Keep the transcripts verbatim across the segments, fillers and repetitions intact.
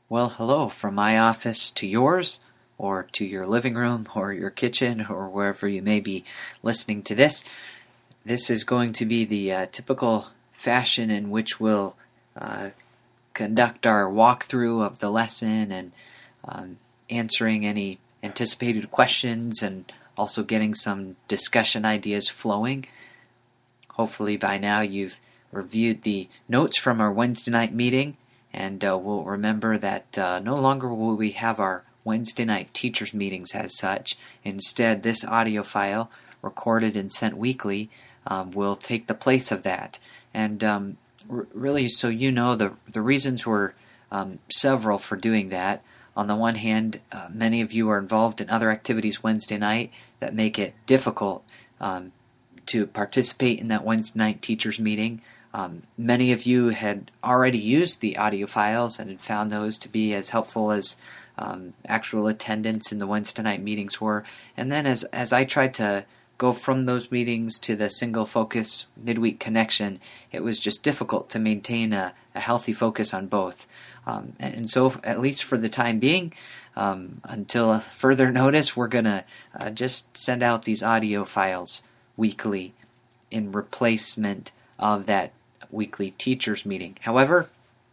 Well, hello from my office to yours, or to your living room, or your kitchen, or wherever you may be listening to this. This is going to be the uh, typical fashion in which we'll uh, conduct our walkthrough of the lesson and um, answering any anticipated questions and also getting some discussion ideas flowing. Hopefully by now you've reviewed the notes from our Wednesday night meeting, and uh, we'll remember that uh, no longer will we have our Wednesday night teachers meetings as such. Instead, this audio file, recorded and sent weekly, um, will take the place of that. And um, r- really, so you know, the the reasons were um, several for doing that. On the one hand, uh, many of you are involved in other activities Wednesday night that make it difficult um, to participate in that Wednesday night teachers meeting. Um, many of you had already used the audio files and had found those to be as helpful as um, actual attendance in the Wednesday night meetings were. And then as as I tried to go from those meetings to the single focus midweek connection, it was just difficult to maintain a, a healthy focus on both. Um, and so, at least for the time being, um, until further notice, we're going to uh, just send out these audio files weekly in replacement of that weekly teachers meeting. However,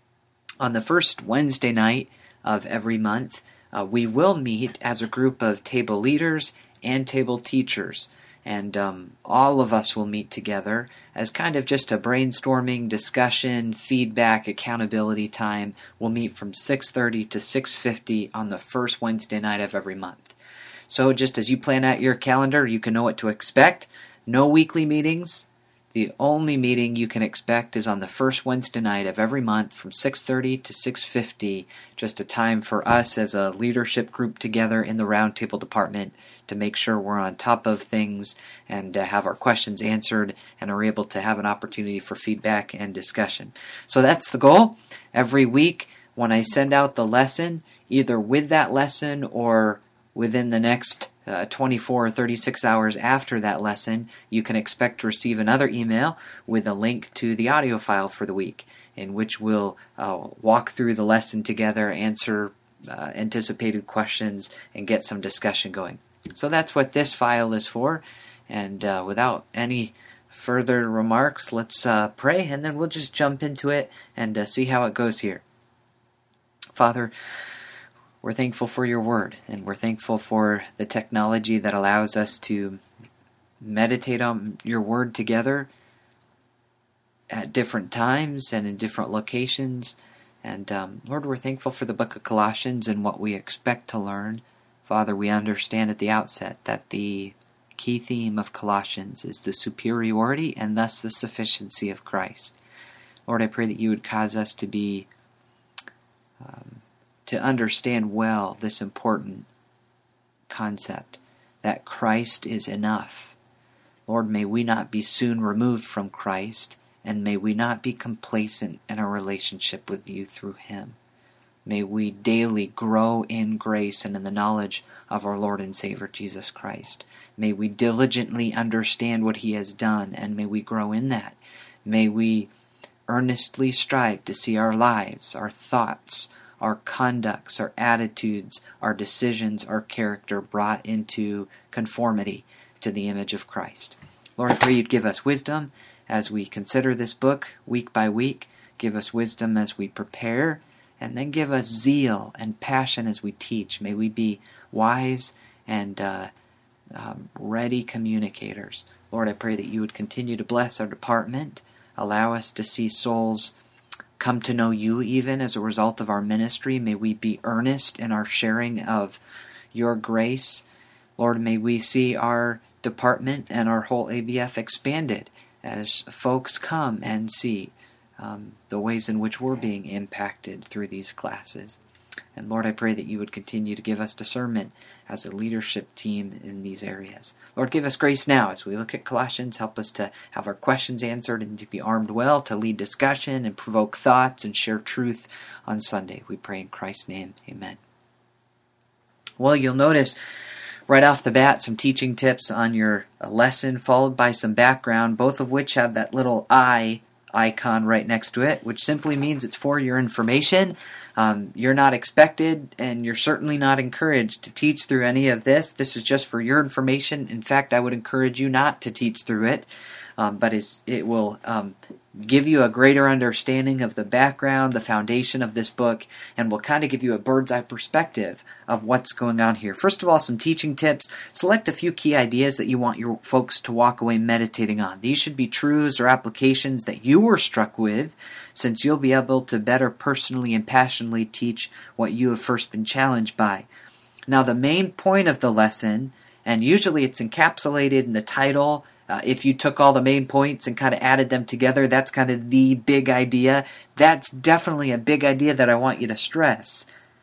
on the first Wednesday night of every month, uh, we will meet as a group of table leaders and table teachers. And um, all of us will meet together as kind of just a brainstorming, discussion, feedback, accountability time. We'll meet from six thirty to six fifty on the first Wednesday night of every month. So just as you plan out your calendar, you can know what to expect. No weekly meetings. The only meeting you can expect is on the first Wednesday night of every month from six thirty to six fifty, just a time for us as a leadership group together in the roundtable department to make sure we're on top of things and uh, have our questions answered and are able to have an opportunity for feedback and discussion. So that's the goal. Every week when I send out the lesson, either with that lesson or within the next uh, twenty-four or thirty-six hours after that lesson, you can expect to receive another email with a link to the audio file for the week, in which we'll uh, walk through the lesson together, answer uh, anticipated questions, and get some discussion going. So that's what this file is for. And uh, without any further remarks, let's uh, pray, and then we'll just jump into it and uh, see how it goes here. Father, we're thankful for your word, and we're thankful for the technology that allows us to meditate on your word together at different times and in different locations. And um, Lord, we're thankful for the book of Colossians and what we expect to learn. Father, we understand at the outset that the key theme of Colossians is the superiority and thus the sufficiency of Christ. Lord, I pray that you would cause us to be um, to understand well this important concept, that Christ is enough. Lord, may we not be soon removed from Christ, and may we not be complacent in our relationship with you through him. May we daily grow in grace and in the knowledge of our Lord and Savior Jesus Christ. May we diligently understand what he has done, and may we grow in that. May we earnestly strive to see our lives, our thoughts, our conducts, our attitudes, our decisions, our character brought into conformity to the image of Christ. Lord, I pray you'd give us wisdom as we consider this book week by week. Give us wisdom as we prepare, and then give us zeal and passion as we teach. May we be wise and uh, um, ready communicators. Lord, I pray that you would continue to bless our department. Allow us to see souls come to know you even as a result of our ministry. May we be earnest in our sharing of your grace. Lord, may we see our department and our whole A B F expanded as folks come and see um, the ways in which we're being impacted through these classes. And Lord, I pray that you would continue to give us discernment as a leadership team in these areas. Lord, give us grace now as we look at Colossians. Help us to have our questions answered and to be armed well to lead discussion and provoke thoughts and share truth on Sunday. We pray in Christ's name. Amen. Well, you'll notice right off the bat some teaching tips on your lesson, followed by some background, both of which have that little I icon right next to it, which simply means it's for your information. Um, you're not expected, and you're certainly not encouraged to teach through any of this. This is just for your information. In fact, I would encourage you not to teach through it, um, but it's, it will um, give you a greater understanding of the background, the foundation of this book, and will kind of give you a bird's eye perspective of what's going on here. First of all, some teaching tips. Select a few key ideas that you want your folks to walk away meditating on. These should be truths or applications that you were struck with, since you'll be able to better personally and passionately teach what you have first been challenged by. Now, the main point of the lesson, and usually it's encapsulated in the title. Uh, if you took all the main points and kind of added them together, that's kind of the big idea. That's definitely a big idea that I want you to stress.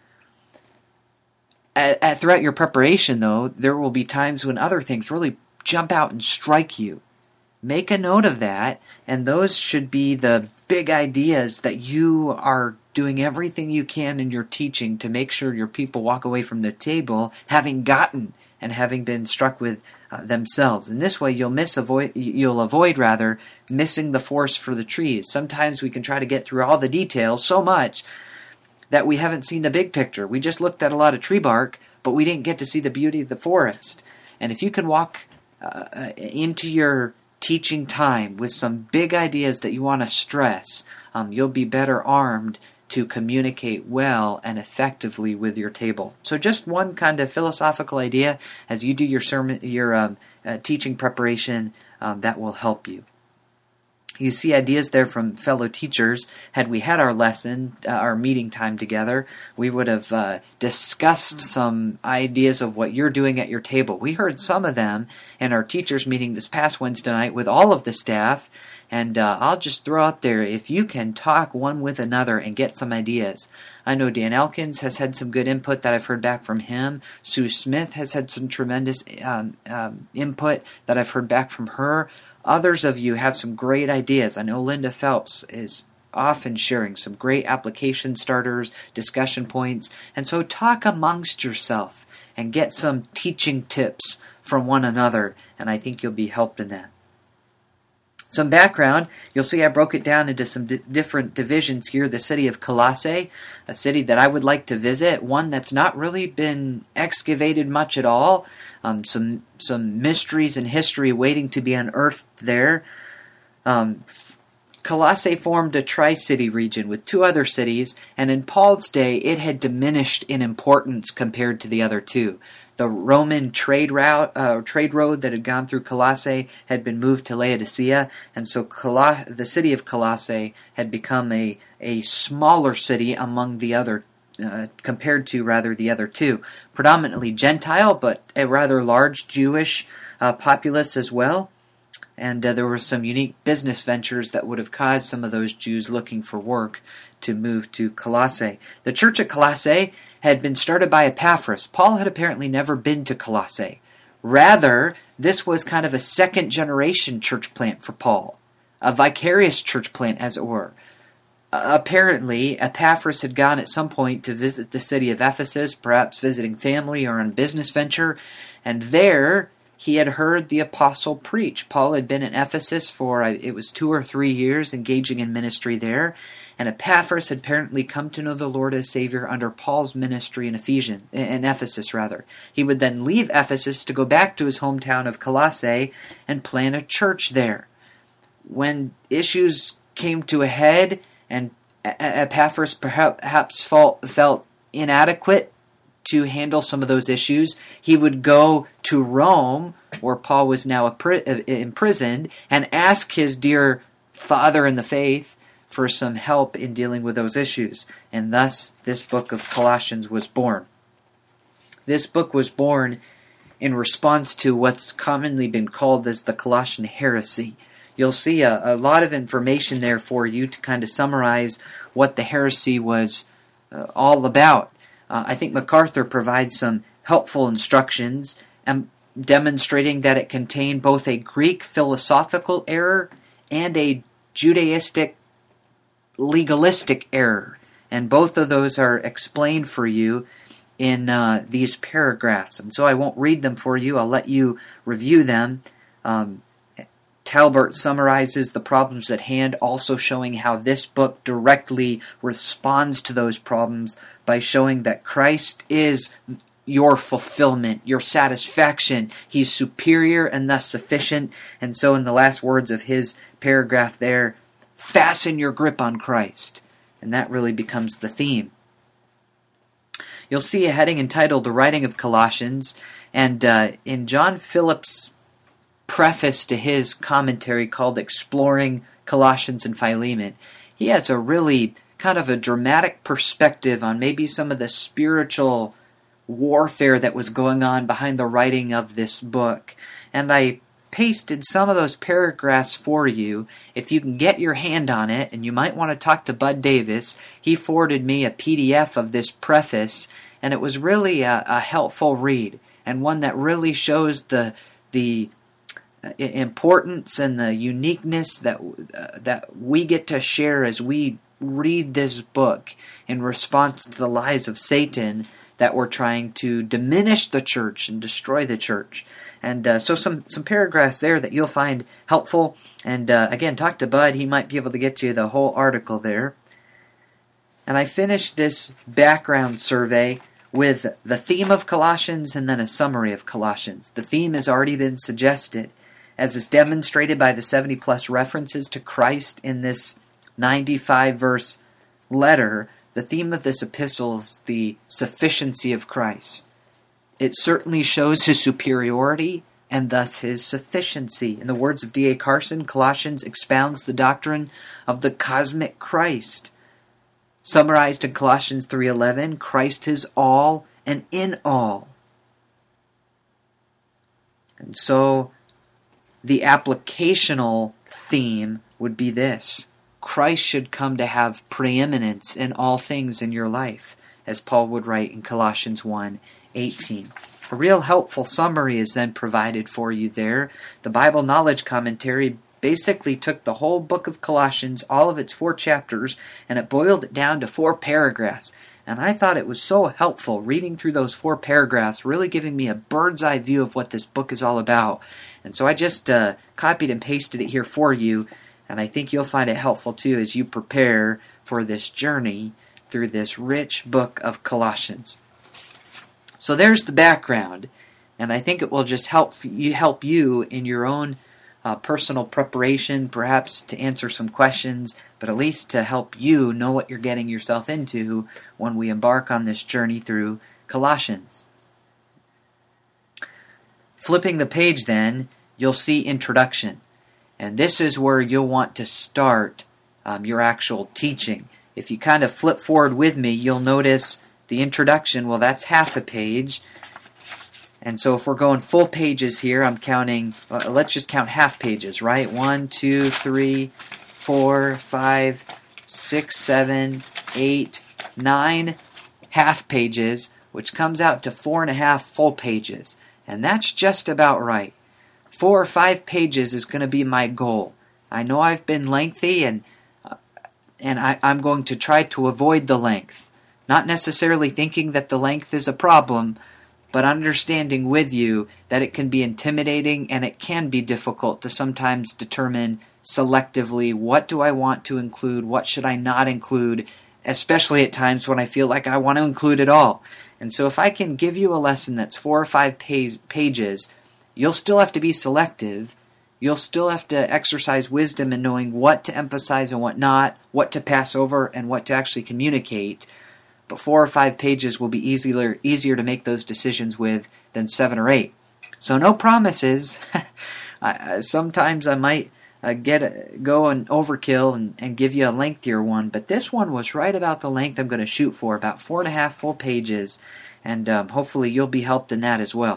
At, at, throughout your preparation, though, there will be times when other things really jump out and strike you. Make a note of that, and those should be the big ideas that you are doing everything you can in your teaching to make sure your people walk away from the table having gotten and having been struck with uh, themselves. In this way, you'll miss avoid you'll avoid rather missing the forest for the trees. Sometimes we can try to get through all the details so much that we haven't seen the big picture. We just looked at a lot of tree bark, but we didn't get to see the beauty of the forest. And if you can walk uh, into your teaching time with some big ideas that you want to stress, um, you'll be better armed to communicate well and effectively with your table. So just one kind of philosophical idea as you do your sermon, your um, uh, teaching preparation, um, that will help you. You see ideas there from fellow teachers. Had we had our lesson, uh, our meeting time together, we would have uh, discussed some ideas of what you're doing at your table. We heard some of them in our teachers meeting this past Wednesday night with all of the staff. And uh, I'll just throw out there, if you can talk one with another and get some ideas. I know Dan Elkins has had some good input that I've heard back from him. Sue Smith has had some tremendous um, um, input that I've heard back from her. Others of you have some great ideas. I know Linda Phelps is often sharing some great application starters, discussion points. And so talk amongst yourself and get some teaching tips from one another. And I think you'll be helped in that. Some background, you'll see I broke it down into some di- different divisions here. The city of Colossae, a city that I would like to visit, one that's not really been excavated much at all. Um, some some mysteries and history waiting to be unearthed there. Um, Colossae formed a tri-city region with two other cities, and in Paul's day it had diminished in importance compared to the other two. The Roman trade route, uh, trade road that had gone through Colossae had been moved to Laodicea, and so Colo- the city of Colossae had become a, a smaller city among the other, uh, compared to rather the other two. Predominantly Gentile, but a rather large Jewish uh, populace as well. And uh, there were some unique business ventures that would have caused some of those Jews looking for work to move to Colossae. The church at Colossae had been started by Epaphras. Paul had apparently never been to Colossae. Rather, this was kind of a second-generation church plant for Paul, a vicarious church plant, as it were. Uh, apparently, Epaphras had gone at some point to visit the city of Ephesus, perhaps visiting family or on business venture, and there he had heard the apostle preach. Paul had been in Ephesus for, it was two or three years, engaging in ministry there, and Epaphras had apparently come to know the Lord as Savior under Paul's ministry in Ephesians, in Ephesus rather. He would then leave Ephesus to go back to his hometown of Colossae and plant a church there. When issues came to a head and Epaphras perhaps felt, felt inadequate to handle some of those issues, he would go to Rome, where Paul was now imprisoned, and ask his dear father in the faith for some help in dealing with those issues. And thus, this book of Colossians was born. This book was born in response to what's commonly been called as the Colossian heresy. You'll see a, a lot of information there for you to kind of summarize what the heresy was uh, all about. Uh, I think MacArthur provides some helpful instructions and demonstrating that it contained both a Greek philosophical error and a Judaistic legalistic error. And both of those are explained for you in uh, these paragraphs. And so I won't read them for you. I'll let you review them. Um, Talbert summarizes the problems at hand, also showing how this book directly responds to those problems by showing that Christ is your fulfillment, your satisfaction. He's superior and thus sufficient. And so in the last words of his paragraph there, fasten your grip on Christ. And that really becomes the theme. You'll see a heading entitled The Writing of Colossians. And uh, in John Phillips' preface to his commentary called Exploring Colossians and Philemon, he has a really kind of a dramatic perspective on maybe some of the spiritual warfare that was going on behind the writing of this book. And I pasted some of those paragraphs for you. If you can get your hand on it, and you might want to talk to Bud Davis, he forwarded me a P D F of this preface, and it was really a, a helpful read, and one that really shows the the importance and the uniqueness that uh, that we get to share as we read this book in response to the lies of Satan that were trying to diminish the church and destroy the church. And uh, so some, some paragraphs there that you'll find helpful. And uh, again, talk to Bud. He might be able to get you the whole article there. And I finished this background survey with the theme of Colossians and then a summary of Colossians. The theme has already been suggested, as is demonstrated by the seventy plus references to Christ in this ninety-five verse letter. The theme of this epistle is the sufficiency of Christ. It certainly shows his superiority and thus his sufficiency. In the words of D A Carson, Colossians expounds the doctrine of the cosmic Christ. Summarized in Colossians three eleven, Christ is all and in all. And so the applicational theme would be this: Christ should come to have preeminence in all things in your life, as Paul would write in Colossians one eighteen. A real helpful summary is then provided for you there. The Bible Knowledge Commentary basically took the whole book of Colossians, all of its four chapters, and it boiled it down to four paragraphs. And I thought it was so helpful reading through those four paragraphs, really giving me a bird's eye view of what this book is all about. And so I just uh, copied and pasted it here for you. And I think you'll find it helpful too as you prepare for this journey through this rich book of Colossians. So there's the background, and I think it will just help you, help you in your own uh, personal preparation, perhaps to answer some questions, but at least to help you know what you're getting yourself into when we embark on this journey through Colossians. Flipping the page then, you'll see Introduction. And this is where you'll want to start um, your actual teaching. If you kind of flip forward with me, you'll notice the introduction, well, that's half a page. And so if we're going full pages here, I'm counting, uh, let's just count half pages, right? One, two, three, four, five, six, seven, eight, nine half pages, which comes out to four and a half full pages. And that's just about right. Four or five pages is going to be my goal. I know I've been lengthy, and uh, and I, I'm going to try to avoid the length. Not necessarily thinking that the length is a problem, but understanding with you that it can be intimidating and it can be difficult to sometimes determine selectively what do I want to include, what should I not include, especially at times when I feel like I want to include it all. And so if I can give you a lesson that's four or five page, pages, you'll still have to be selective. You'll still have to exercise wisdom in knowing what to emphasize and what not, what to pass over and what to actually communicate. But four or five pages will be easier easier to make those decisions with than seven or eight. So no promises. I, sometimes I might uh, get go and overkill and, and give you a lengthier one, but this one was right about the length I'm going to shoot for, about four and a half full pages, and um, hopefully you'll be helped in that as well.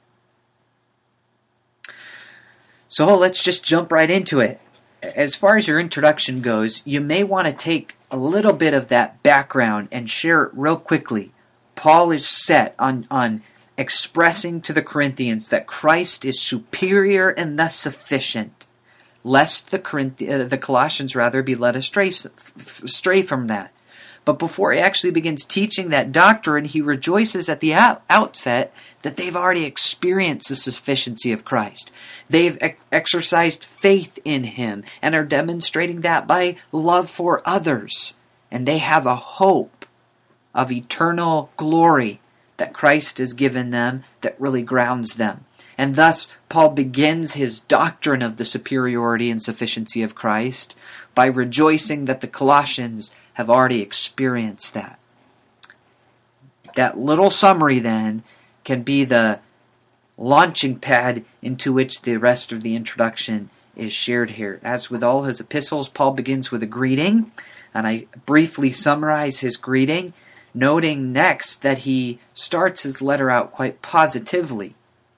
So let's just jump right into it. As far as your introduction goes, you may want to take a little bit of that background and share it real quickly. Paul is set on, on expressing to the Corinthians that Christ is superior and thus sufficient, lest the, Corinth- uh, the Colossians rather be led astray, stray from that. But before he actually begins teaching that doctrine, he rejoices at the out- outset that they've already experienced the sufficiency of Christ. They've ex- exercised faith in him and are demonstrating that by love for others. And they have a hope of eternal glory that Christ has given them that really grounds them. And thus, Paul begins his doctrine of the superiority and sufficiency of Christ by rejoicing that the Colossians have already experienced that. That little summary, then, can be the launching pad into which the rest of the introduction is shared here. As with all his epistles, Paul begins with a greeting, and I briefly summarize his greeting, noting next that he starts his letter out quite positively.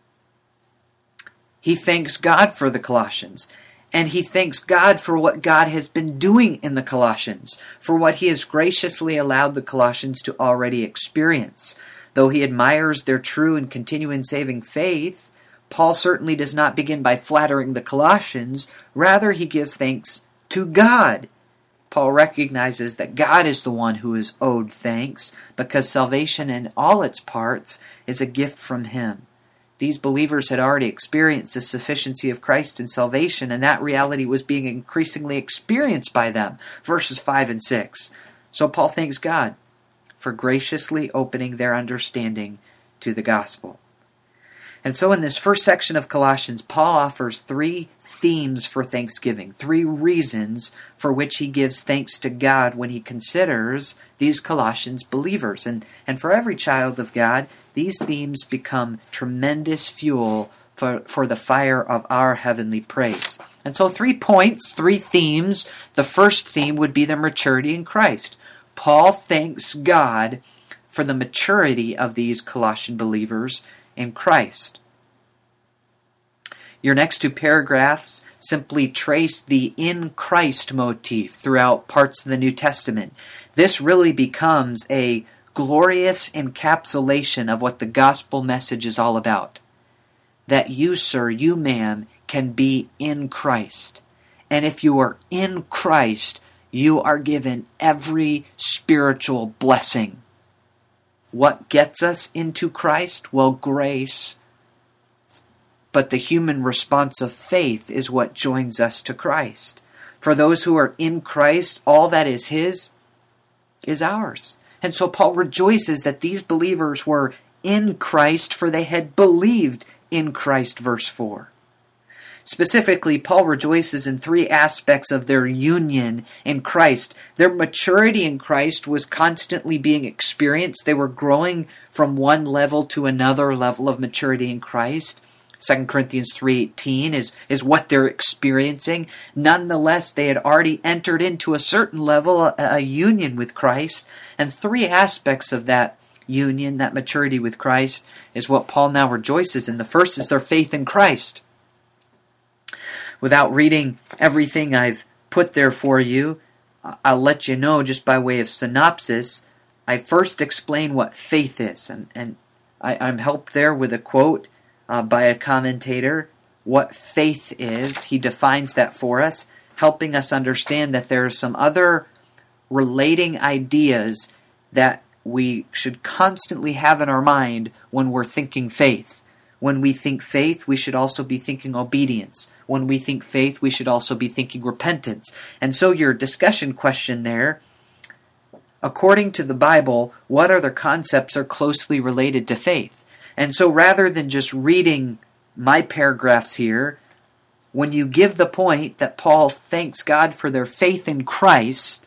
He thanks God for the Colossians, and he thanks God for what God has been doing in the Colossians, for what he has graciously allowed the Colossians to already experience. Though he admires their true and continuing saving faith, Paul certainly does not begin by flattering the Colossians. Rather, he gives thanks to God. Paul recognizes that God is the one who is owed thanks, because salvation in all its parts is a gift from him. These believers had already experienced the sufficiency of Christ in salvation, and that reality was being increasingly experienced by them. Verses five and six. So Paul thanks God for graciously opening their understanding to the gospel. And so in this first section of Colossians, Paul offers three themes for thanksgiving, three reasons for which he gives thanks to God when he considers these Colossians believers. And, and for every child of God, these themes become tremendous fuel for, for the fire of our heavenly praise. And so three points, three themes. The first theme would be the maturity in Christ. Paul thanks God for the maturity of these Colossian believers in Christ. Your next two paragraphs simply trace the in Christ motif throughout parts of the New Testament. This really becomes a glorious encapsulation of what the gospel message is all about. That you, sir, you, ma'am, can be in Christ. And if you are in Christ, you are given every spiritual blessing. What gets us into Christ? Well, grace. But the human response of faith is what joins us to Christ. For those who are in Christ, all that is his is ours. And so Paul rejoices that these believers were in Christ, for they had believed in Christ, verse four. Specifically, Paul rejoices in three aspects of their union in Christ. Their maturity in Christ was constantly being experienced. They were growing from one level to another level of maturity in Christ. Second Corinthians three eighteen is, is what they're experiencing. Nonetheless, they had already entered into a certain level, a, a union with Christ. And three aspects of that union, that maturity with Christ, is what Paul now rejoices in. The first is their faith in Christ. Without reading everything I've put there for you, I'll let you know just by way of synopsis. I first explain what faith is, and, and I, I'm helped there with a quote uh, by a commentator. What faith is, he defines that for us, helping us understand that there are some other relating ideas that we should constantly have in our mind when we're thinking faith. When we think faith, we should also be thinking obedience. When we think faith, we should also be thinking repentance. And so your discussion question there, according to the Bible, what other concepts are closely related to faith? And so rather than just reading my paragraphs here, when you give the point that Paul thanks God for their faith in Christ,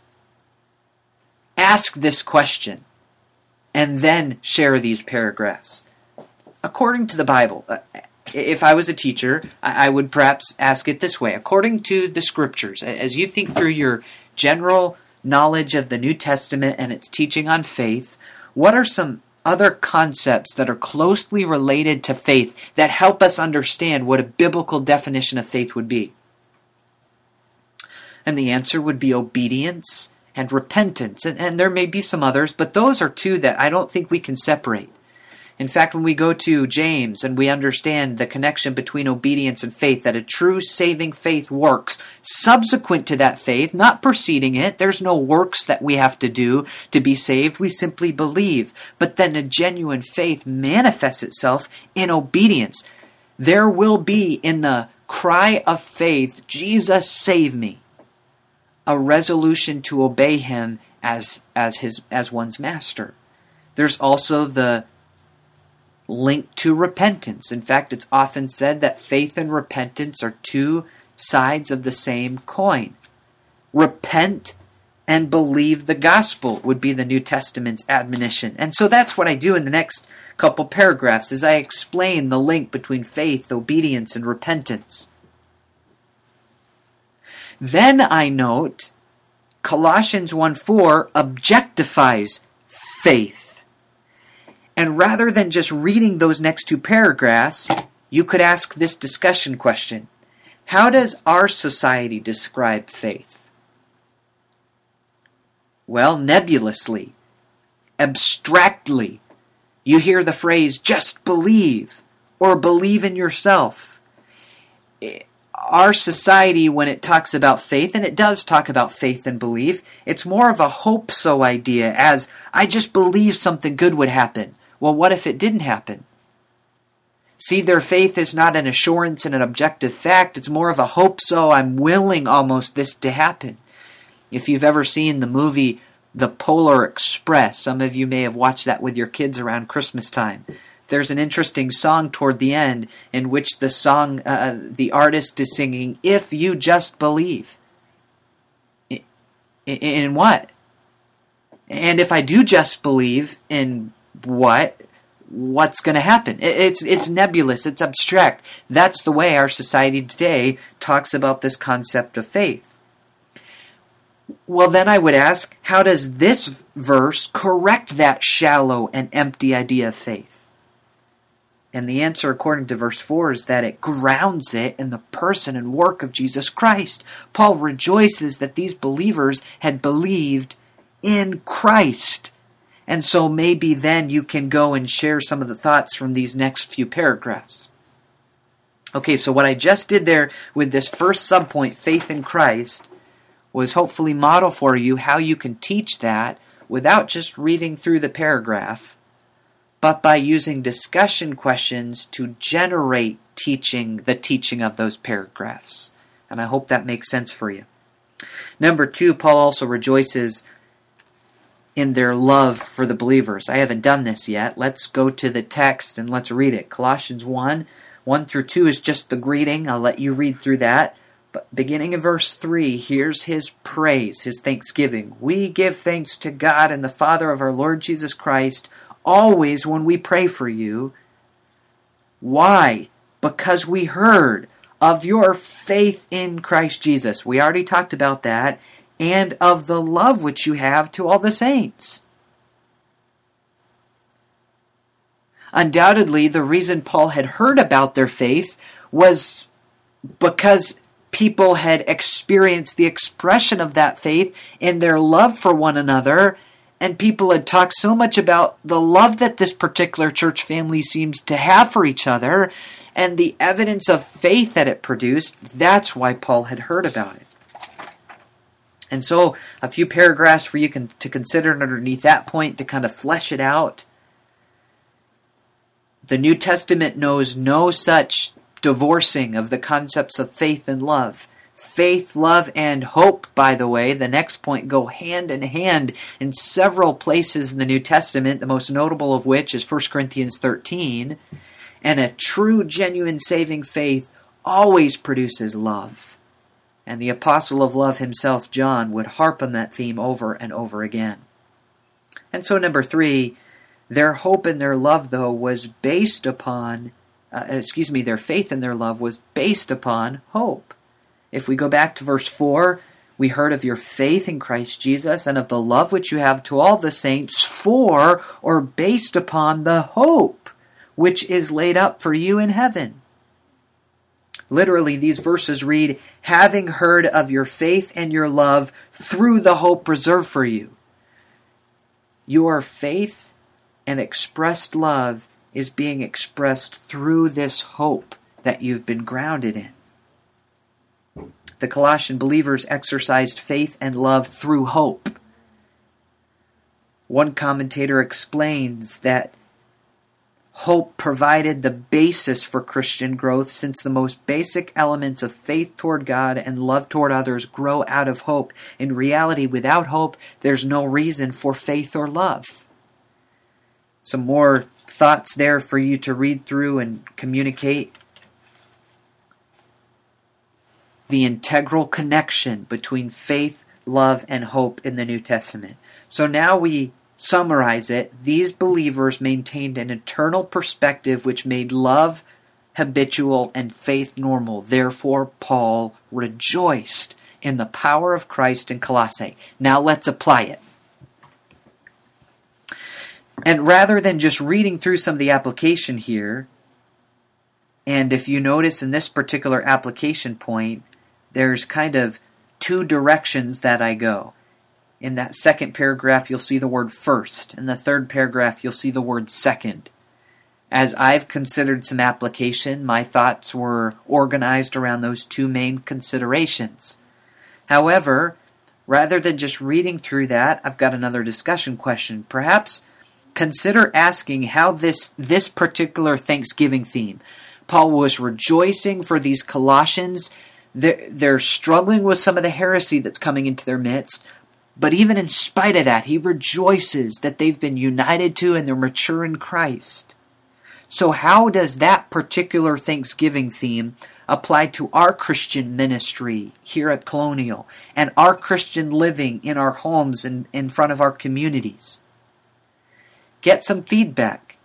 ask this question and then share these paragraphs. According to the Bible, if I was a teacher, I would perhaps ask it this way. According to the Scriptures, as you think through your general knowledge of the New Testament and its teaching on faith, what are some other concepts that are closely related to faith that help us understand what a biblical definition of faith would be? And the answer would be obedience and repentance. And, and there may be some others, but those are two that I don't think we can separate. In fact, when we go to James and we understand the connection between obedience and faith, that a true saving faith works subsequent to that faith, not preceding it. There's no works that we have to do to be saved. We simply believe. But then a genuine faith manifests itself in obedience. There will be in the cry of faith, Jesus save me, a resolution to obey him as, as, his, as one's master. There's also the link to repentance. In fact, it's often said that faith and repentance are two sides of the same coin. Repent and believe the gospel would be the New Testament's admonition. And so that's what I do in the next couple paragraphs, is I explain the link between faith, obedience, and repentance. Then I note Colossians one four objectifies faith. And rather than just reading those next two paragraphs, you could ask this discussion question. How does our society describe faith? Well, nebulously, abstractly. You hear the phrase, just believe, or believe in yourself. Our society, when it talks about faith, and it does talk about faith and belief, it's more of a hope-so idea, as, I just believe something good would happen. Well, what if it didn't happen? See, their faith is not an assurance and an objective fact. It's more of a hope so, I'm willing almost this to happen. If you've ever seen the movie The Polar Express, some of you may have watched that with your kids around Christmas time. There's an interesting song toward the end in which the song, uh, the artist is singing, if you just believe. In, in what? And if I do just believe in what? What's going to happen? It's it's nebulous. It's abstract. That's the way our society today talks about this concept of faith. Well, then I would ask, how does this verse correct that shallow and empty idea of faith? And the answer, according to verse four, is that it grounds it in the person and work of Jesus Christ. Paul rejoices that these believers had believed in Christ. And so maybe then you can go and share some of the thoughts from these next few paragraphs. Okay, so what I just did there with this first subpoint, faith in Christ, was hopefully model for you how you can teach that without just reading through the paragraph, but by using discussion questions to generate teaching, the teaching of those paragraphs. And I hope that makes sense for you. Number two, Paul also rejoices in their love for the believers. I haven't done this yet. Let's go to the text and let's read it. Colossians one, one through two is just the greeting. I'll let you read through that. But beginning in verse three, here's his praise, his thanksgiving. We give thanks to God and the Father of our Lord Jesus Christ, always when we pray for you. Why? Because we heard of your faith in Christ Jesus. We already talked about that. And of the love which you have to all the saints. Undoubtedly, the reason Paul had heard about their faith was because people had experienced the expression of that faith in their love for one another, and people had talked so much about the love that this particular church family seems to have for each other, and the evidence of faith that it produced. That's why Paul had heard about it. And so, a few paragraphs for you can, to consider underneath that point to kind of flesh it out. The New Testament knows no such divorcing of the concepts of faith and love. Faith, love, and hope, by the way, the next point, go hand in hand in several places in the New Testament, the most notable of which is First Corinthians thirteen. And a true, genuine, saving faith always produces love. And the apostle of love himself, John, would harp on that theme over and over again. And so number three, their hope and their love, though, was based upon, uh, excuse me, their faith and their love was based upon hope. If we go back to verse four, we heard of your faith in Christ Jesus and of the love which you have to all the saints for or based upon the hope which is laid up for you in heaven. Literally, these verses read, having heard of your faith and your love through the hope reserved for you. Your faith and expressed love is being expressed through this hope that you've been grounded in. The Colossian believers exercised faith and love through hope. One commentator explains that hope provided the basis for Christian growth, since the most basic elements of faith toward God and love toward others grow out of hope. In reality, without hope, there's no reason for faith or love. Some more thoughts there for you to read through and communicate. The integral connection between faith, love, and hope in the New Testament. So now we summarize it. These believers maintained an eternal perspective which made love habitual and faith normal. Therefore, Paul rejoiced in the power of Christ in Colossae. Now let's apply it. And rather than just reading through some of the application here, and if you notice in this particular application point, there's kind of two directions that I go. In that second paragraph, you'll see the word first. In the third paragraph, you'll see the word second. As I've considered some application, my thoughts were organized around those two main considerations. However, rather than just reading through that, I've got another discussion question. Perhaps consider asking how this, this particular Thanksgiving theme, Paul was rejoicing for these Colossians. They're, they're struggling with some of the heresy that's coming into their midst. But even in spite of that, he rejoices that they've been united to and they're mature in Christ. So how does that particular Thanksgiving theme apply to our Christian ministry here at Colonial and our Christian living in our homes and in front of our communities? Get some feedback.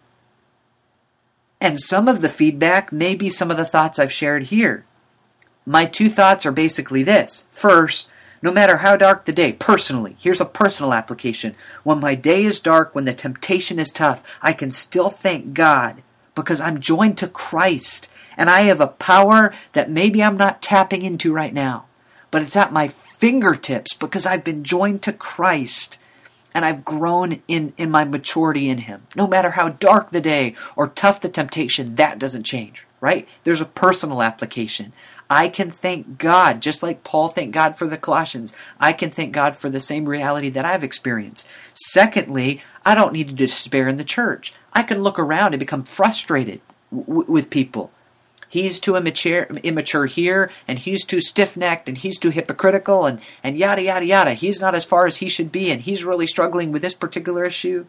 And some of the feedback may be some of the thoughts I've shared here. My two thoughts are basically this. First, no matter how dark the day, personally, here's a personal application. When my day is dark, when the temptation is tough, I can still thank God because I'm joined to Christ. And I have a power that maybe I'm not tapping into right now. But it's at my fingertips because I've been joined to Christ. And I've grown in, in my maturity in Him. No matter how dark the day or tough the temptation, that doesn't change, right? There's a personal application. I can thank God, just like Paul thanked God for the Colossians. I can thank God for the same reality that I've experienced. Secondly, I don't need to despair in the church. I can look around and become frustrated w- with people. He's too immature, immature here, and he's too stiff-necked, and he's too hypocritical, and, and yada, yada, yada. He's not as far as he should be, and he's really struggling with this particular issue.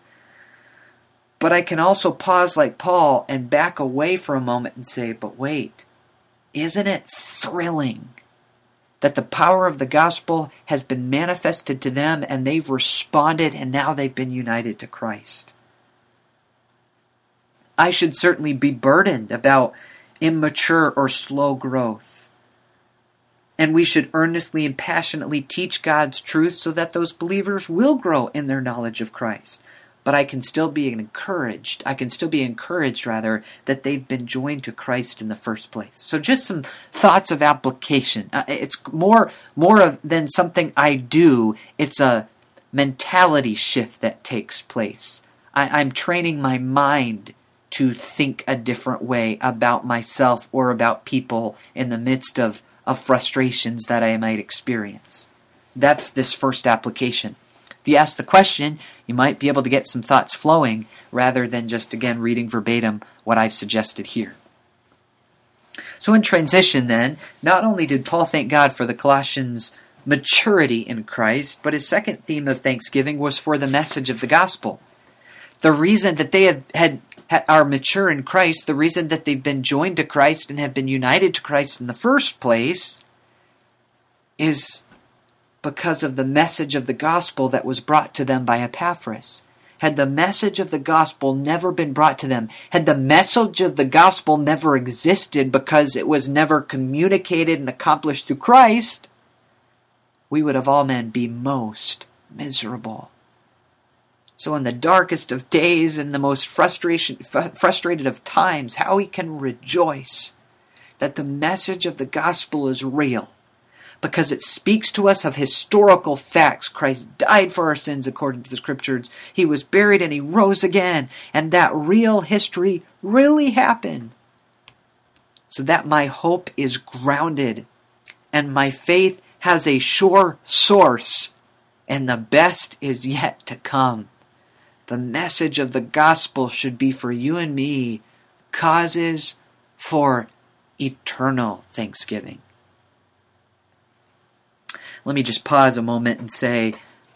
But I can also pause like Paul and back away for a moment and say, but wait, isn't it thrilling that the power of the gospel has been manifested to them, and they've responded, and now they've been united to Christ? I should certainly be burdened about immature or slow growth. And we should earnestly and passionately teach God's truth so that those believers will grow in their knowledge of Christ. But I can still be encouraged, I can still be encouraged rather, that they've been joined to Christ in the first place. So just some thoughts of application. Uh, it's more, more of than something I do, it's a mentality shift that takes place. I, I'm training my mind to think a different way about myself or about people in the midst of, of frustrations that I might experience. That's this first application. If you ask the question, you might be able to get some thoughts flowing rather than just, again, reading verbatim what I've suggested here. So in transition then, not only did Paul thank God for the Colossians' maturity in Christ, but his second theme of thanksgiving was for the message of the gospel. The reason that they have had are mature in Christ, the reason that they've been joined to Christ and have been united to Christ in the first place is because of the message of the gospel that was brought to them by Epaphras. Had the message of the gospel never been brought to them, had the message of the gospel never existed because it was never communicated and accomplished through Christ, we would of all men be most miserable. So in the darkest of days and the most frustration, fr- frustrated of times, how we can rejoice that the message of the gospel is real. because it speaks to us of historical facts. Christ died for our sins according to the Scriptures. He was buried and he rose again. And that real history really happened. So that my hope is grounded and my faith has a sure source, and the best is yet to come. The message of the gospel should be for you and me causes for eternal thanksgiving. Let me just pause a moment and say,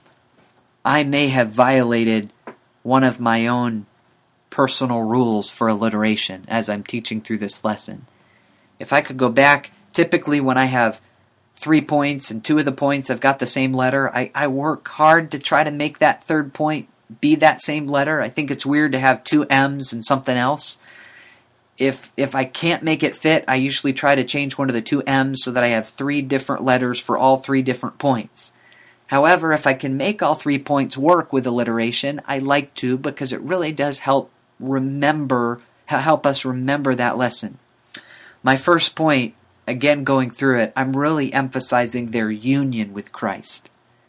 I may have violated one of my own personal rules for alliteration as I'm teaching through this lesson. If I could go back, typically when I have three points and two of the points I've got the same letter, I, I work hard to try to make that third point be that same letter. I think it's weird to have two M's and something else. If if I can't make it fit, I usually try to change one of the two M's so that I have three different letters for all three different points. However, if I can make all three points work with alliteration, I like to, because it really does help remember, help us remember that lesson. My first point, again going through it, I'm really emphasizing their union with Christ,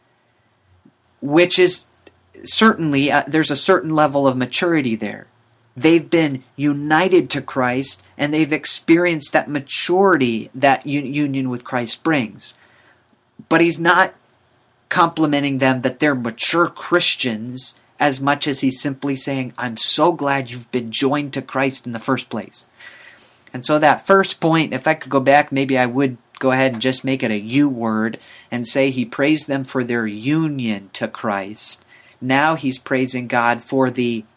which is certainly, uh, there's a certain level of maturity there. They've been united to Christ, and they've experienced that maturity that un- union with Christ brings. But he's not complimenting them that they're mature Christians as much as he's simply saying, I'm so glad you've been joined to Christ in the first place. And so that first point, if I could go back, maybe I would go ahead and just make it a you word and say he praised them for their union to Christ. Now he's praising God for the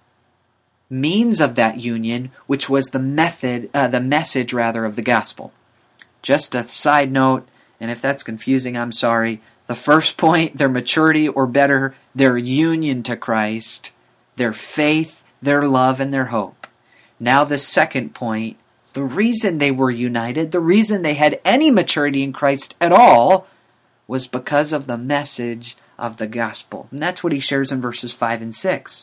means of that union, which was the method, uh, the message rather, of the gospel. Just a side note, and if that's confusing, I'm sorry. The first point, their maturity, or better, their union to Christ, their faith, their love, and their hope. Now the second point, the reason they were united, the reason they had any maturity in Christ at all, was because of the message of the gospel. And that's what he shares in verses five and six.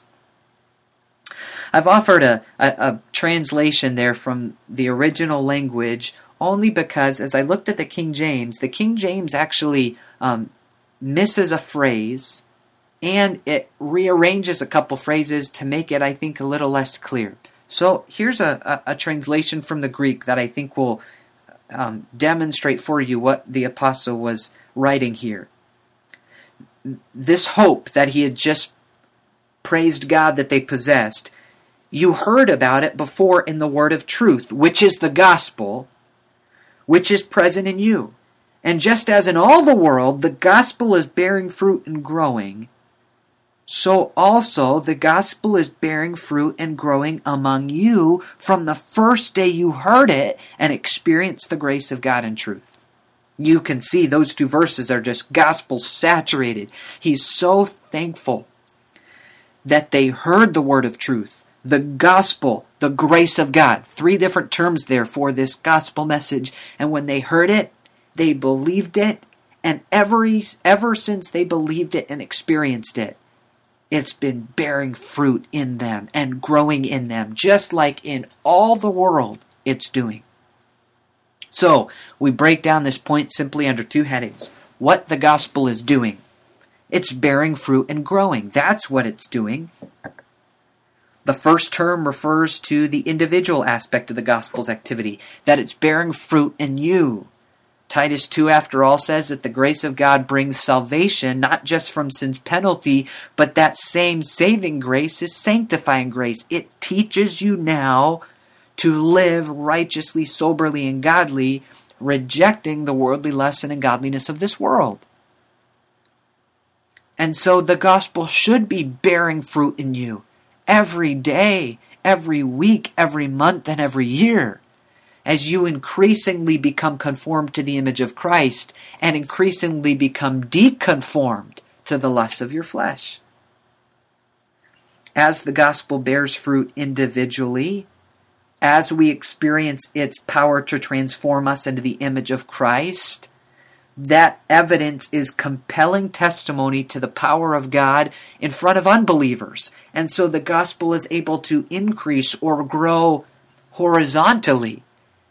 I've offered a, a, a translation there from the original language only because as I looked at the King James, the King James actually um, misses a phrase and it rearranges a couple phrases to make it, I think, a little less clear. So here's a, a, a translation from the Greek that I think will um, demonstrate for you what the apostle was writing here. This hope that he had just praised God that they possessed, you heard about it before in the word of truth, which is the gospel, which is present in you. And just as in all the world the gospel is bearing fruit and growing, so also the gospel is bearing fruit and growing among you from the first day you heard it and experienced the grace of God in truth. You can see those two verses are just gospel saturated. He's so thankful that they heard the word of truth, the gospel, the grace of God. Three different terms there for this gospel message. And when they heard it, they believed it. And every, ever since they believed it and experienced it, it's been bearing fruit in them and growing in them, just like in all the world it's doing. So, we break down this point simply under two headings. What the gospel is doing. It's bearing fruit and growing. That's what it's doing. The first term refers to the individual aspect of the gospel's activity, that it's bearing fruit in you. Titus two, after all, says that the grace of God brings salvation, not just from sin's penalty, but that same saving grace is sanctifying grace. It teaches you now to live righteously, soberly, and godly, rejecting the worldly lust and ungodliness of this world. And so the gospel should be bearing fruit in you every day, every week, every month, and every year, as you increasingly become conformed to the image of Christ and increasingly become deconformed to the lusts of your flesh. As the gospel bears fruit individually, as we experience its power to transform us into the image of Christ, that evidence is compelling testimony to the power of God in front of unbelievers. And so the gospel is able to increase or grow horizontally.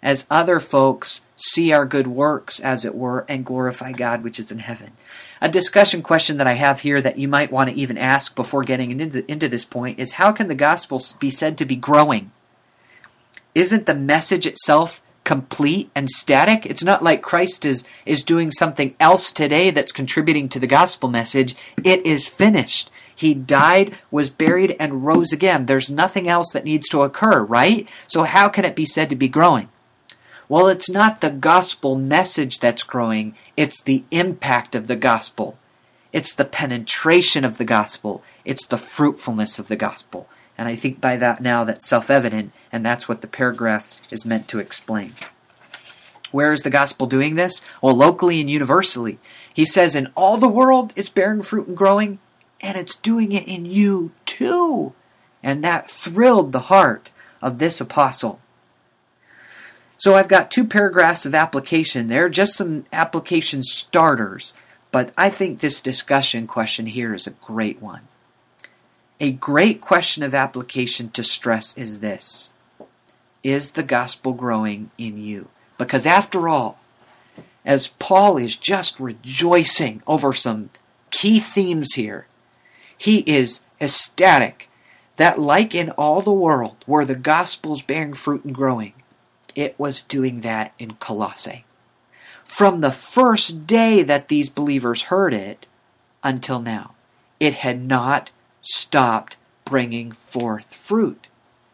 as other folks see our good works, as it were, and glorify God which is in heaven. A discussion question that I have here that you might want to even ask before getting into, into this point is, how can the gospel be said to be growing? Isn't the message itself complete and static? It's not like Christ is, is doing something else today that's contributing to the gospel message. It is finished. He died, was buried, and rose again. There's nothing else that needs to occur, right? So how can it be said to be growing? Well, it's not the gospel message that's growing. It's the impact of the gospel. It's the penetration of the gospel. It's the fruitfulness of the gospel. And I think by that now that's self-evident, and that's what the paragraph is meant to explain. Where is the gospel doing this? Well, locally and universally. He says in all the world it's bearing fruit and growing, and it's doing it in you too. And that thrilled the heart of this apostle. So I've got two paragraphs of application there, just some application starters, but I think this discussion question here is a great one. A great question of application to stress is this: is the gospel growing in you? Because after all, as Paul is just rejoicing over some key themes here, he is ecstatic that, like in all the world where the gospel's bearing fruit and growing, it was doing that in Colossae. From the first day that these believers heard it until now, it had not stopped bringing forth fruit.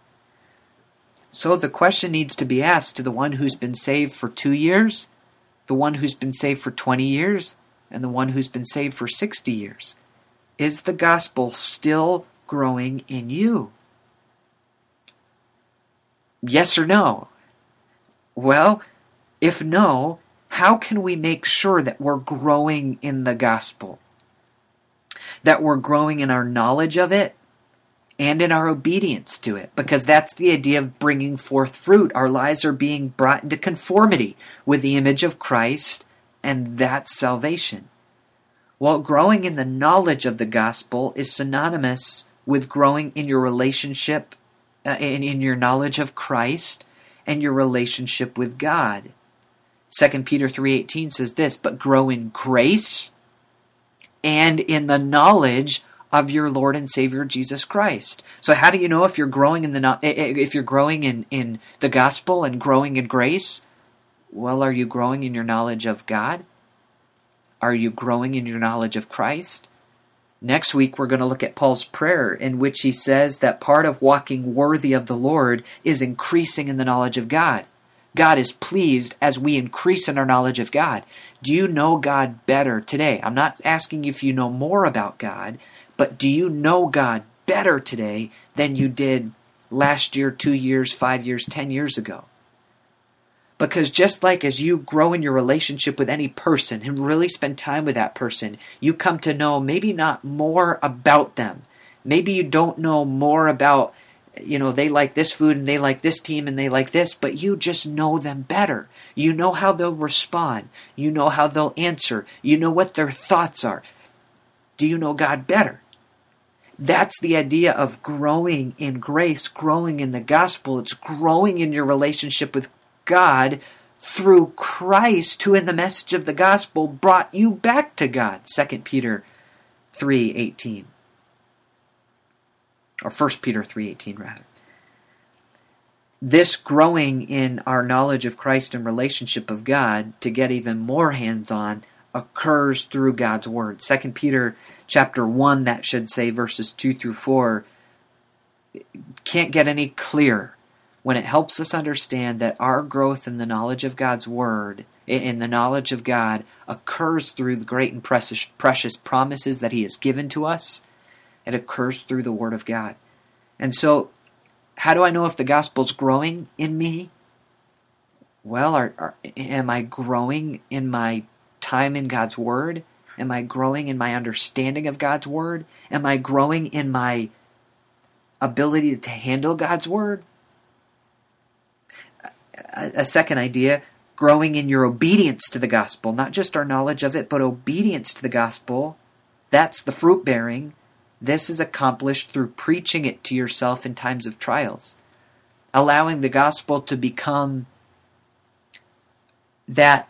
So the question needs to be asked to the one who's been saved for two years, the one who's been saved for twenty years, and the one who's been saved for sixty years. Is the gospel still growing in you? Yes or no? Well, if no, how can we make sure that we're growing in the gospel? That we're growing in our knowledge of it and in our obedience to it, because that's the idea of bringing forth fruit. Our lives are being brought into conformity with the image of Christ, and that's salvation. Well, growing in the knowledge of the gospel is synonymous with growing in your relationship, uh, in, in your knowledge of Christ and your relationship with God. Second Peter three eighteen says this, but grow in grace and in the knowledge of your Lord and Savior Jesus Christ. So how do you know if you're growing in the if you're growing in, in the gospel and growing in grace? Well, are you growing in your knowledge of God? Are you growing in your knowledge of Christ? Next week we're going to look at Paul's prayer, in which he says that part of walking worthy of the Lord is increasing in the knowledge of God. God is pleased as we increase in our knowledge of God. Do you know God better today? I'm not asking if you know more about God, but do you know God better today than you did last year, two years, five years, ten years ago? Because just like as you grow in your relationship with any person and really spend time with that person, you come to know maybe not more about them. Maybe you don't know more about, you know, they like this food and they like this team and they like this, but you just know them better. You know how they'll respond. You know how they'll answer. You know what their thoughts are. Do you know God better? That's the idea of growing in grace, growing in the gospel. It's growing in your relationship with God through Christ, who in the message of the gospel brought you back to God. Second Peter three eighteen. Or First Peter three eighteen, rather. This growing in our knowledge of Christ and relationship of God, to get even more hands-on, occurs through God's Word. Second Peter chapter one, that should say, verses two through four, can't get any clearer when it helps us understand that our growth in the knowledge of God's Word, in the knowledge of God, occurs through the great and precious, precious promises that He has given to us. It occurs through the Word of God. And so, how do I know if the gospel's growing in me? Well, are, are, am I growing in my time in God's Word? Am I growing in my understanding of God's Word? Am I growing in my ability to handle God's Word? A, a second idea, growing in your obedience to the gospel. Not just our knowledge of it, but obedience to the gospel. That's the fruit bearing. This is accomplished through preaching it to yourself in times of trials. Allowing the gospel to become that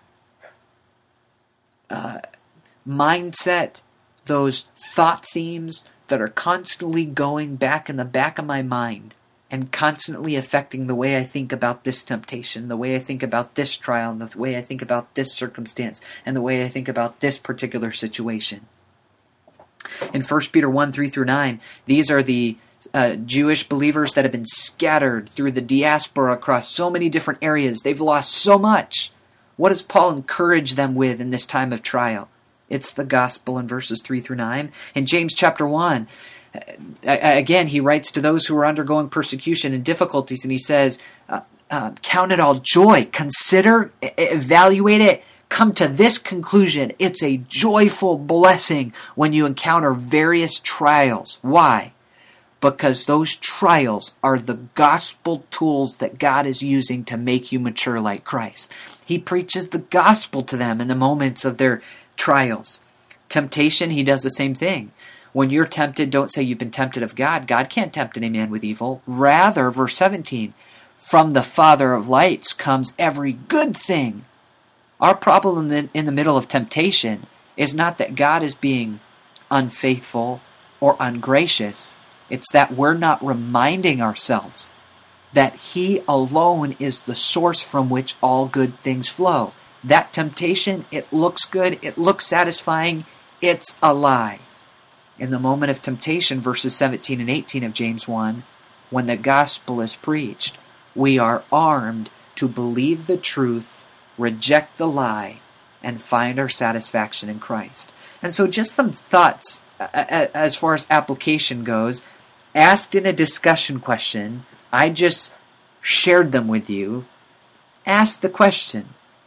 uh, mindset, those thought themes that are constantly going back in the back of my mind and constantly affecting the way I think about this temptation, the way I think about this trial, and the way I think about this circumstance, and the way I think about this particular situation. In First Peter one, three through nine, these are the uh, Jewish believers that have been scattered through the diaspora across so many different areas. They've lost so much. What does Paul encourage them with in this time of trial? It's the gospel in verses three through nine. In James chapter one, again, he writes to those who are undergoing persecution and difficulties, and he says, uh, uh, count it all joy, consider, evaluate it, come to this conclusion. It's a joyful blessing when you encounter various trials. Why? Because those trials are the gospel tools that God is using to make you mature like Christ. He preaches the gospel to them in the moments of their trials. Temptation, he does the same thing. When you're tempted, don't say you've been tempted of God. God can't tempt any man with evil. Rather, verse seventeen, from the Father of lights comes every good thing. Our problem in the, in the middle of temptation is not that God is being unfaithful or ungracious. It's that we're not reminding ourselves that He alone is the source from which all good things flow. That temptation, it looks good, it looks satisfying, it's a lie. In the moment of temptation, verses seventeen and eighteen of James one, when the gospel is preached, we are armed to believe the truth, reject the lie, and find our satisfaction in Christ. And so just some thoughts as far as application goes, asked in a discussion question. I just shared them with you. Ask the question,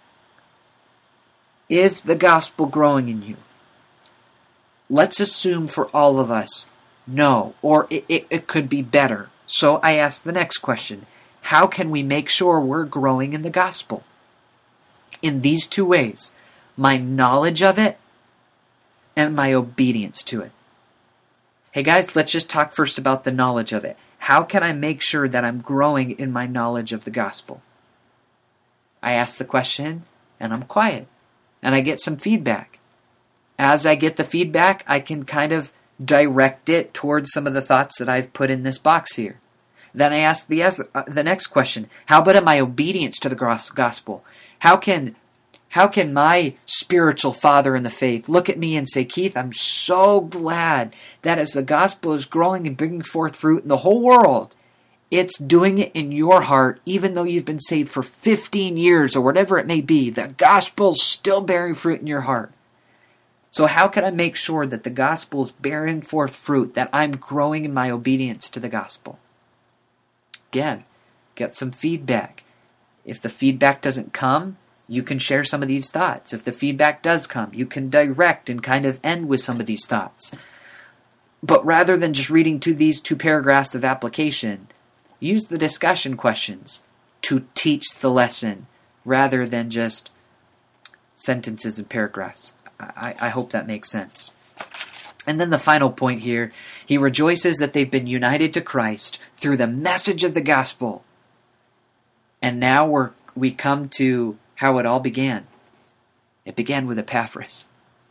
is the gospel growing in you? Let's assume for all of us, no, or it, it, it could be better. So I ask the next question, how can we make sure we're growing in the gospel? In these two ways, my knowledge of it and my obedience to it. Hey guys, let's just talk first about the knowledge of it. How can I make sure that I'm growing in my knowledge of the gospel? I ask the question, and I'm quiet, and I get some feedback. As I get the feedback, I can kind of direct it towards some of the thoughts that I've put in this box here. Then I ask the, uh, the next question, how about in my obedience to the gospel? How can, how can my spiritual father in the faith look at me and say, Keith, I'm so glad that as the gospel is growing and bringing forth fruit in the whole world, it's doing it in your heart, even though you've been saved for fifteen years or whatever it may be. The gospel's still bearing fruit in your heart. So how can I make sure that the gospel is bearing forth fruit, that I'm growing in my obedience to the gospel? Again, get some feedback. If the feedback doesn't come, you can share some of these thoughts. If the feedback does come, you can direct and kind of end with some of these thoughts. But rather than just reading to these two paragraphs of application, use the discussion questions to teach the lesson rather than just sentences and paragraphs. I, I hope that makes sense. And then the final point here, he rejoices that they've been united to Christ through the message of the gospel. And now we're, we come to how it all began. It began with Epaphras.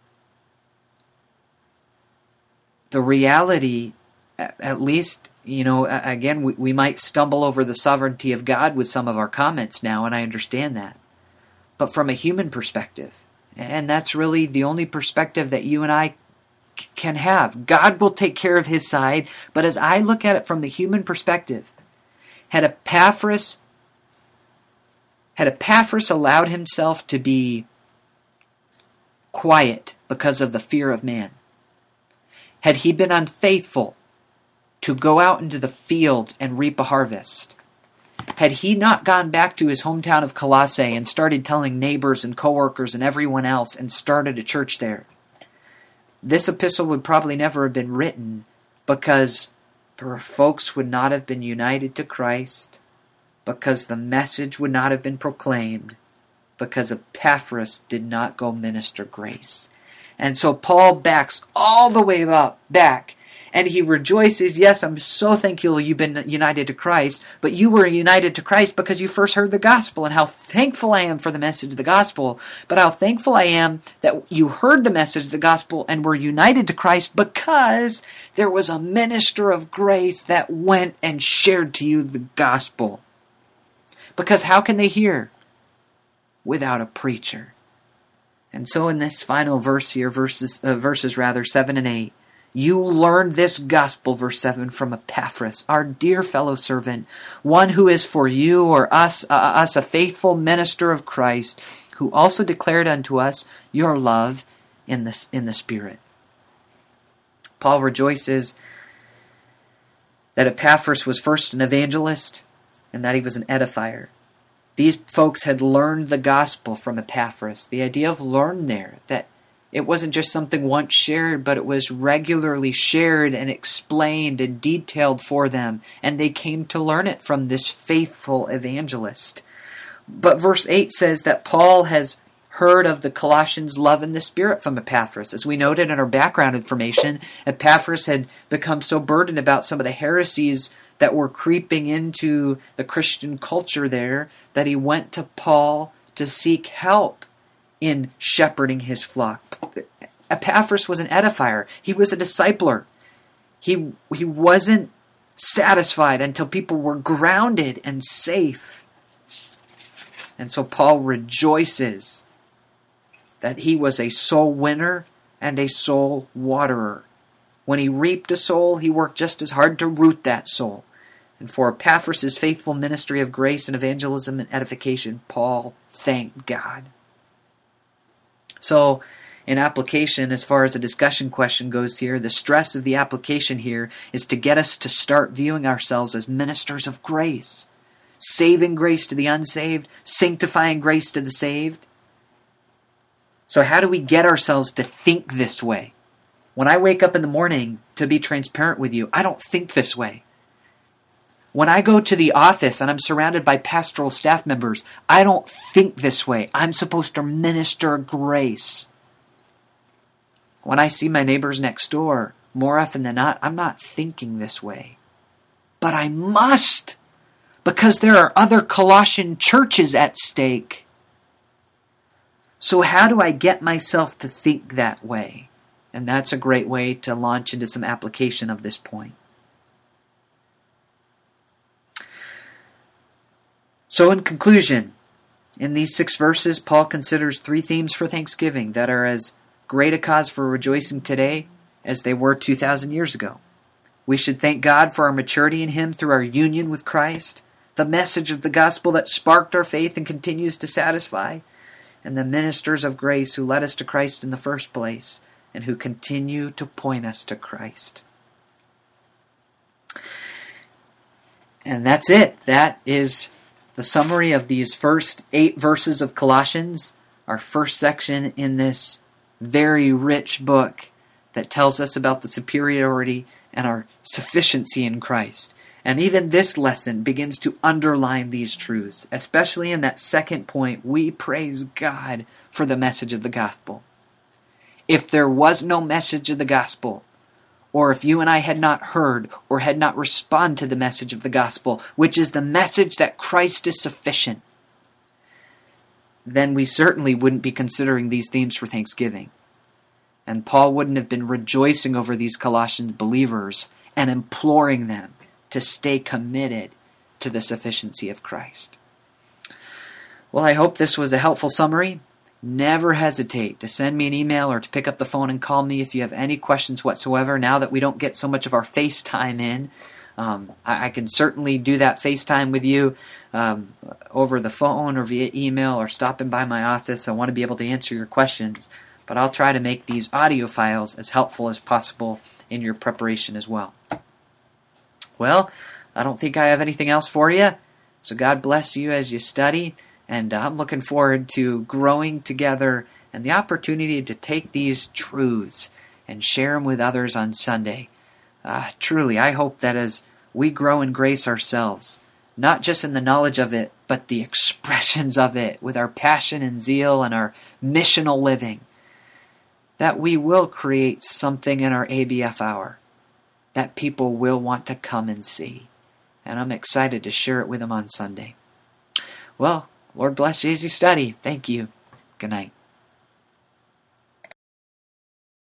The reality, at least, you know, again, we, we might stumble over the sovereignty of God with some of our comments now, and I understand that. But from a human perspective, and that's really the only perspective that you and I c- can have. God will take care of His side, but as I look at it from the human perspective, had Epaphras, had Epaphras allowed himself to be quiet because of the fear of man, had he been unfaithful to go out into the fields and reap a harvest, had he not gone back to his hometown of Colossae and started telling neighbors and coworkers and everyone else and started a church there, this epistle would probably never have been written, because folks would not have been united to Christ, because the message would not have been proclaimed, because Epaphras did not go minister grace. And so Paul backs all the way up back and he rejoices. Yes, I'm so thankful you've been united to Christ, but you were united to Christ because you first heard the gospel, and how thankful I am for the message of the gospel, but how thankful I am that you heard the message of the gospel and were united to Christ because there was a minister of grace that went and shared to you the gospel. Because how can they hear without a preacher? And so in this final verse here, verses, uh, verses rather, seven and eight, you learned this gospel, verse seven, from Epaphras, our dear fellow servant, one who is for you or us, uh, us a faithful minister of Christ, who also declared unto us your love in the, in the Spirit. Paul rejoices that Epaphras was first an evangelist and that he was an edifier. These folks had learned the gospel from Epaphras. The idea of learn there, that it wasn't just something once shared, but it was regularly shared and explained and detailed for them, and they came to learn it from this faithful evangelist. But verse eight says that Paul has heard of the Colossians' love in the Spirit from Epaphras. As we noted in our background information, Epaphras had become so burdened about some of the heresies that were creeping into the Christian culture there, that he went to Paul to seek help in shepherding his flock. Epaphras was an edifier. He was a discipler. He, he wasn't satisfied until people were grounded and safe. And so Paul rejoices that he was a soul winner and a soul waterer. When he reaped a soul, he worked just as hard to root that soul. And for Epaphras' faithful ministry of grace and evangelism and edification, Paul thanked God. So, in application, as far as a discussion question goes here, the stress of the application here is to get us to start viewing ourselves as ministers of grace. Saving grace to the unsaved, sanctifying grace to the saved. So how do we get ourselves to think this way? When I wake up in the morning, to be transparent with you, I don't think this way. When I go to the office and I'm surrounded by pastoral staff members, I don't think this way. I'm supposed to minister grace. When I see my neighbors next door, more often than not, I'm not thinking this way. But I must, because there are other Colossian churches at stake. So how do I get myself to think that way? And that's a great way to launch into some application of this point. So in conclusion, in these six verses, Paul considers three themes for Thanksgiving that are as great a cause for rejoicing today as they were two thousand years ago. We should thank God for our maturity in Him through our union with Christ, the message of the gospel that sparked our faith and continues to satisfy, and the ministers of grace who led us to Christ in the first place, and who continue to point us to Christ. And that's it. That is the summary of these first eight verses of Colossians, our first section in this very rich book that tells us about the superiority and our sufficiency in Christ. And even this lesson begins to underline these truths, especially in that second point, we praise God for the message of the gospel. If there was no message of the gospel, or if you and I had not heard or had not responded to the message of the gospel, which is the message that Christ is sufficient, then we certainly wouldn't be considering these themes for Thanksgiving. And Paul wouldn't have been rejoicing over these Colossian believers and imploring them to stay committed to the sufficiency of Christ. Well, I hope this was a helpful summary. Never hesitate to send me an email or to pick up the phone and call me if you have any questions whatsoever. Now that we don't get so much of our FaceTime in, um, I, I can certainly do that FaceTime with you um, over the phone or via email or stopping by my office. I want to be able to answer your questions, but I'll try to make these audio files as helpful as possible in your preparation as well. Well, I don't think I have anything else for you, so God bless you as you study. And I'm looking forward to growing together and the opportunity to take these truths and share them with others on Sunday. Uh, truly, I hope that as we grow in grace ourselves, not just in the knowledge of it, but the expressions of it with our passion and zeal and our missional living, that we will create something in our A B F hour that people will want to come and see. And I'm excited to share it with them on Sunday. Well, Lord bless you as you study. Thank you. Good night.